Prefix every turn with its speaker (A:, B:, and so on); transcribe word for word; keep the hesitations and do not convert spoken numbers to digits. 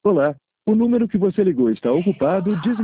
A: Olá, o número que você ligou está ocupado. Desligue.